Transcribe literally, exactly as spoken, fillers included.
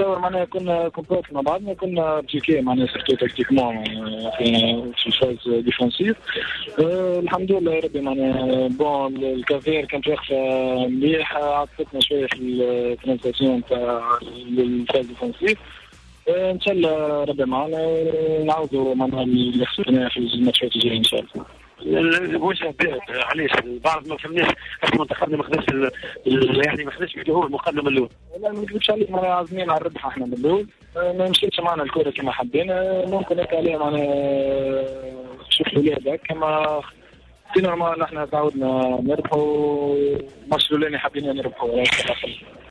نتصور معناها كنا كومبوت مع بعضنا، كنا بتيكي معناها سيرتو تكتيكمون في في الفاز ديفونسيف. أه الحمد لله يا ربي معناها بون الكافير كانت واقفه مليح، عطتنا شويه في الترانزيسيون تاع الفاز ديفونسيف. أه ان شاء الله ربي معنا نعاودوا معناها اللي خسرناه في الماتشات الجايه ان شاء الله. الوجه بارد علاش البعض ما فهمناش منتخبنا ما خداش يعني ما خداش هو المقدمه الاولى. لا ما نكذبش عليك معناها عازمين على الربح احنا من الاول، ما مشيتش معنا الكره كما حبينا، ممكن هيك عليه معناها شوف الولاد كما في نورمال احنا تعودنا نربحوا، ماتش الاولاني حابين نربحوا.